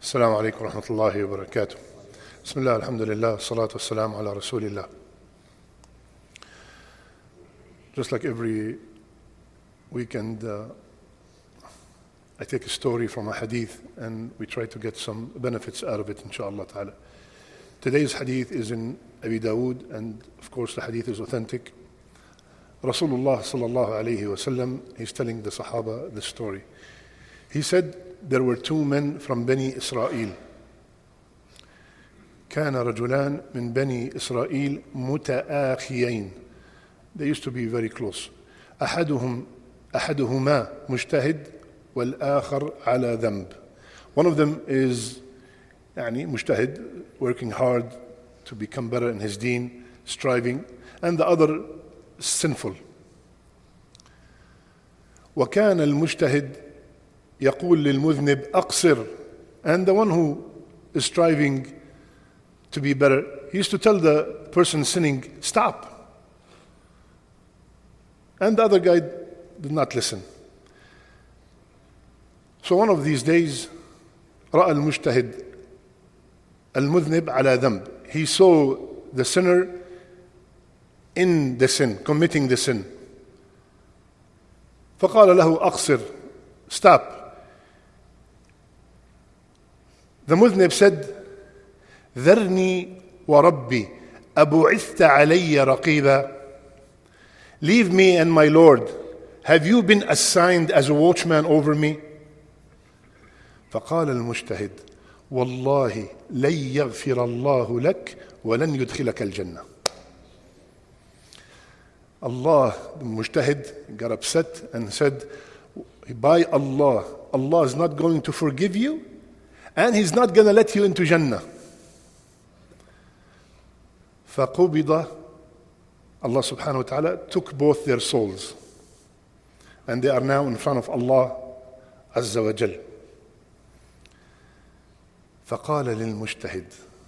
السلام عليكم ورحمة الله وبركاته. بسم الله الحمد لله والصلاة والسلام على رسول الله. Just like every weekend, I take a story from a hadith and we try to get some benefits out of it, inshallah ta'ala. Today's hadith is in Abi Dawood, and of course the hadith is authentic. Rasulullah sallallahu alayhi wa sallam, he's telling the Sahaba this story. He said, there were two men from Bani Israel. كان رجلان من بني إسرائيل متآخيين. They used to be very close. أحدهما مجتهد والآخر على ذنب. One of them is مجتهد, working hard to become better in his deen, striving, and the other sinful. وكان المجتهد يقول للمذنب أقصر, and the one who is striving to be better, he used to tell the person sinning, stop. And the other guy did not listen. So one of these days, رأى المجتهد المذنب على ذنب. He saw the sinner in the sin, committing the sin. فقال له أقصر, stop. The مذنب said, ذرني وربي أبعثت علي رقيبا. Leave me and my Lord. Have you been assigned as a watchman over me? فقال المجتهد والله لن يغفر الله لك ولن يدخلك الجنة. Allah, the mujtahid, got upset and said, by Allah, Allah is not going to forgive you and He's not going to let you into Jannah. فقبض, Allah subhanahu wa ta'ala took both their souls, and they are now in front of Allah Azza wa Jal. فقال للمجتهد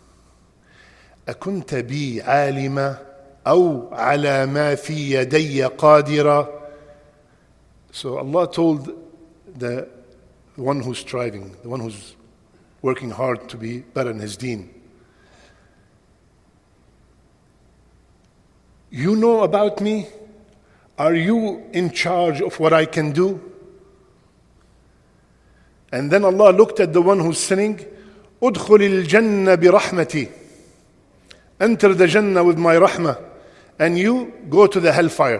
أكنت بي عالما أو على ما في يدي قادرا. So Allah told the one who's striving, the one who's working hard to be better in his deen, you know about me? Are you in charge of what I can do? And then Allah looked at the one who's sinning. ادخل الجنة برحمتي. Enter the Jannah with my rahmah, and you go to the hellfire.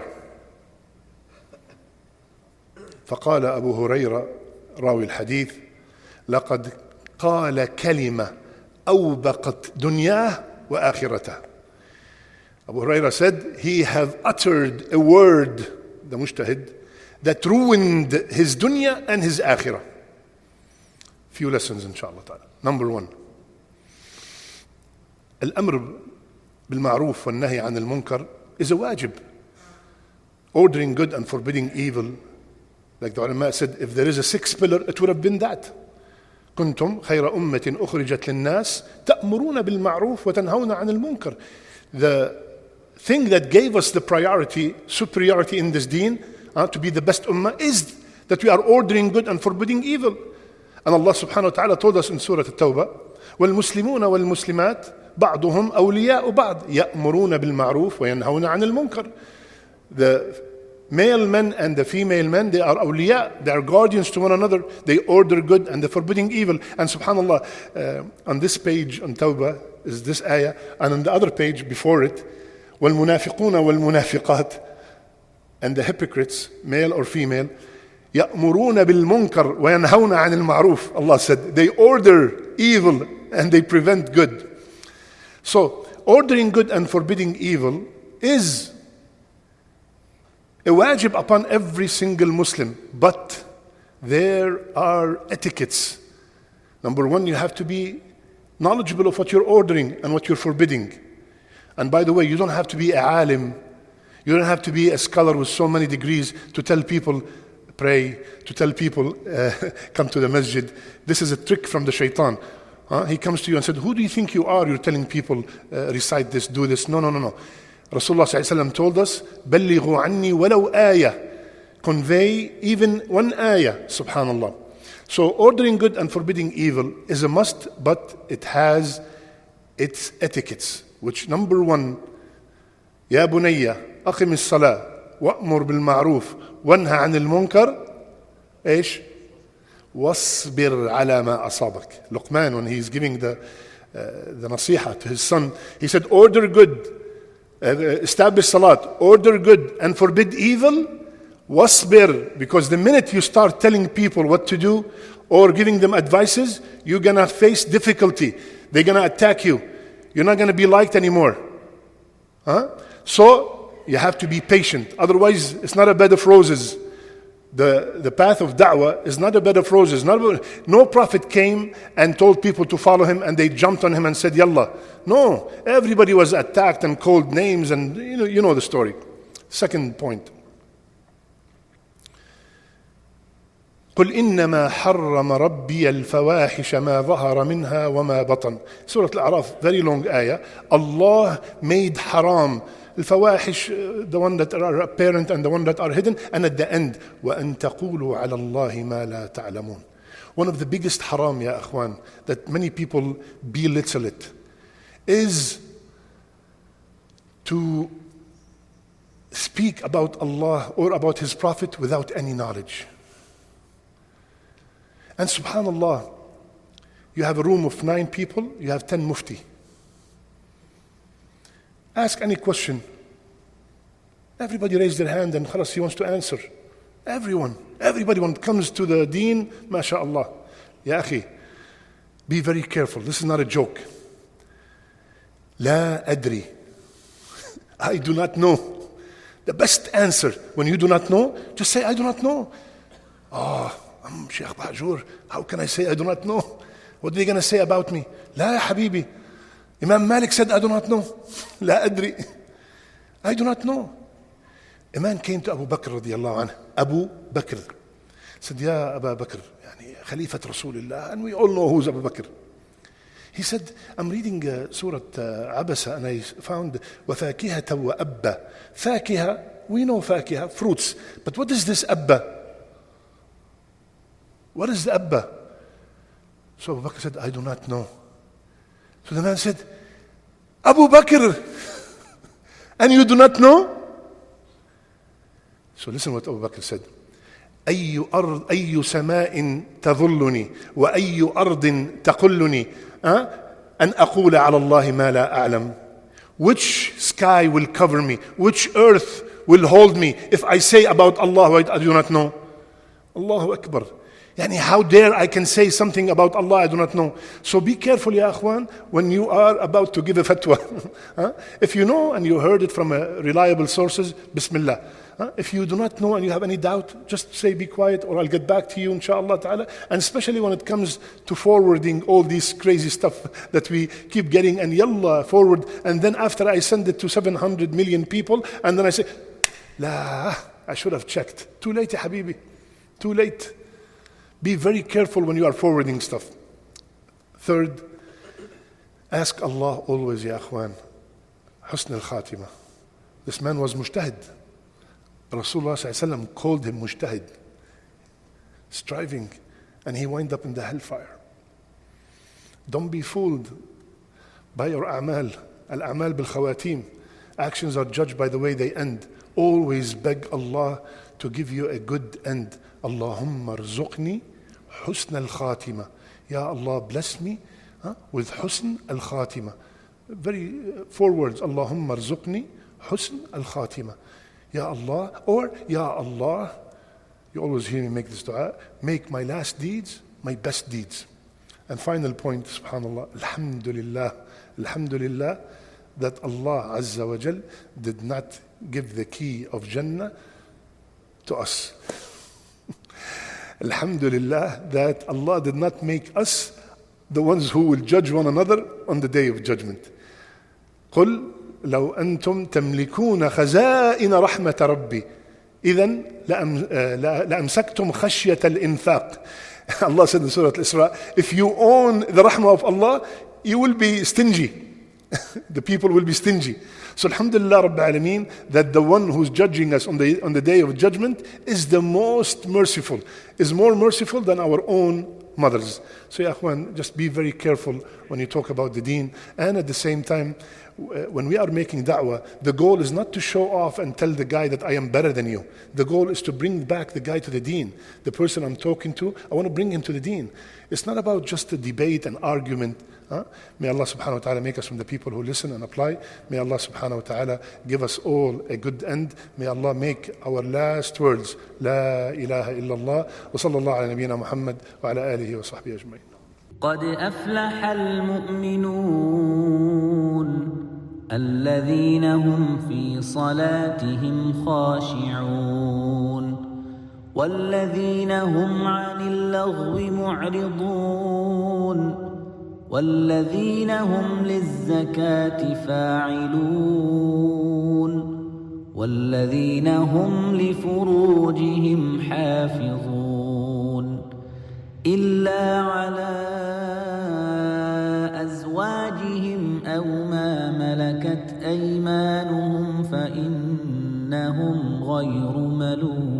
فقال أبو هريرة راوي الحديث لقد قال كلمة أوبقت دنياه وآخرته. Abu Hurairah said, he have uttered a word, the mujtahid, that ruined his dunya and his akhirah. Few lessons, inshallah ta'ala. Number one, الأمر بالمعروف والنهي عن المنكر is a wajib. Ordering good and forbidding evil, like the ulama said, if there is a sixth pillar, it would have been that. كنتم خير أمة أخرجت للناس تأمرون بالمعروف وتنهون عن المنكر. The thing that gave us the superiority in this deen, to be the best ummah, is that we are ordering good and forbidding evil. And Allah subhanahu wa ta'ala told us in Surah At-Tawbah, وَالْمُسْلِمُونَ وَالْمُسْلِمَاتِ بَعْضُهُمْ أَوْلِيَاءُ بَعْضٍ يَأْمُرُونَ بِالْمَعْرُوفِ وَيَنْهَوْنَ عَنِ الْمُنكَرِ. The male men and the female men, they are awliya, they are guardians to one another. They order good and the forbidding evil. And subhanallah, on this page on Tawbah is this ayah, and on the other page before it, وَالْمُنَافِقُونَ وَالْمُنَافِقَاتِ, and the hypocrites, male or female, يَأْمُرُونَ بِالْمُنكَرِ وَيَنْهَوْنَ عَنِ الْمَعْرُوفِ. Allah said, they order evil and they prevent good. So, ordering good and forbidding evil is a wajib upon every single Muslim, but there are etiquettes. Number one, you have to be knowledgeable of what you're ordering and what you're forbidding. And by the way, you don't have to be a alim, you don't have to be a scholar with so many degrees to tell people pray, to tell people come to the masjid. This is a trick from the shaitan. He comes to you and said, who do you think you are? You're telling people recite this, do this. No. Rasulullah ﷺ told us, بَلِّغُوا عَنِّي وَلَوْ آيَةً. Convey even one ayah, subhanallah. So ordering good and forbidding evil is a must, but it has its etiquettes, which number one, يا بني أقم الصلاة وأمر بالمعروف وانهى عن المنكر إيش؟ واصبر على ما أصابك. Luqman, when he's giving the nasiha to his son, he said, order good, establish salat, order good and forbid evil, wasbir, because the minute you start telling people what to do or giving them advices, you're going to face difficulty. They're going to attack you. You're not going to be liked anymore. So you have to be patient. Otherwise, it's not a bed of roses. The path of da'wah is not a bed of roses. No prophet came and told people to follow him and they jumped on him and said, Yalla. No, everybody was attacked and called names, and you know the story. Second point. قل إنما حرم ربي الفواحش ما ظهر منها وما بطن. Surah Al-A'raf, very long ayah. Allah made haram الفواحش, the one that are apparent and the one that are hidden, and at the end, وَأَن تَقُولُوا عَلَى اللَّهِ مَا لَا تَعْلَمُونَ. One of the biggest haram, ya akhwan, that many people belittle it, is to speak about Allah or about His Prophet without any knowledge. And subhanallah, you have a room of 9 people, you have 10 mufti. Ask any question. Everybody raise their hand and khalas, he wants to answer. Everybody when it comes to the deen, mashallah. Ya akhi, be very careful. This is not a joke. La adri. I do not know. The best answer when you do not know, just say, I do not know. I'm Sheikh Bahjour. How can I say I do not know? What are they going to say about me? La ya habibi. Imam Malik said, I do not know. La adri. I do not know. A man came to Abu Bakr radiyallahu anhu. Abu Bakr said, Ya Abu Bakr, yani Khalifat Rasulullah, and we all know who's Abu Bakr. He said, I'm reading Surah Abasa, and I found وَفَاكِهَةً وَأَبَّا. Fakiha, we know fakiha, fruits. But what is this abba? What is the abba? So Abu Bakr said, I do not know. So the man said, Abu Bakr, and you do not know? So listen what Abu Bakr said. أي سماء تظلني وأي أرض تقلني أن أقول على الله ما لا أعلم. Which sky will cover me? Which earth will hold me if I say about Allah what I do not know? Allahu Akbar. Yani, how dare I can say something about Allah I do not know. So be careful, ya akhwan, when you are about to give a fatwa. If you know and you heard it from reliable sources, Bismillah. If you do not know and you have any doubt, just say be quiet, or I'll get back to you inshallah ta'ala. And especially when it comes to forwarding all these crazy stuff that we keep getting, and yalla, forward, and then after I send it to 700 million people, and then I say, La, I should have checked. Too late, ya habibi. Too late. Be very careful when you are forwarding stuff. Third, ask Allah always, ya akhwan, husn al-khatimah. This man was mujtahid. Rasulullah ﷺ called him mujtahid, striving, and he wound up in the hellfire. Don't be fooled by your a'mal. Al-a'mal bil-khawatim. Actions are judged by the way they end. Always beg Allah to give you a good end. Allahumma rzuqni husn al-khatimah. Ya Allah, bless me with husn al-khatimah. Very four words. Allahumma rzuqni husn al-khatimah. Ya Allah, or Ya Allah, you always hear me make this dua, make my last deeds my best deeds. And final point, subhanallah, alhamdulillah, that Allah Azza wa Jal did not give the key of Jannah to us. Alhamdulillah that Allah did not make us the ones who will judge one another on the day of judgment. قل لو أنتم تملكون خزائن رحمة ربي إذن لأمسكتم خشية الإنفاق. Allah said in Surah Al-Isra, if you own the rahmah of Allah, you will be stingy. The people will be stingy. So alhamdulillah Rabbil Alameen that the one who's judging us on the day of judgment is the most merciful, is more merciful than our own mothers. So ya akhwan, just be very careful when you talk about the deen. And at the same time, when we are making da'wah, the goal is not to show off and tell the guy that I am better than you. The goal is to bring back the guy to the deen. The person I'm talking to, I want to bring him to the deen. It's not about just a debate and argument. May Allah subhanahu wa ta'ala make us from the people who listen and apply. May Allah subhanahu wa ta'ala give us all a good end. May Allah make our last words La ilaha illallah wa sallallahu ala nabiyyina Muhammad wa ala alihi wa sahbihi ajma'in. قد أفلح المؤمنون الذين هم في صلاتهم خاشعون والذين هم عن اللغو معرضون والذين هم للزكاة فاعلون والذين هم لفروجهم حافظون إلا على أزواجهم أو ما ملكت أيمانهم فإنهم غير ملومين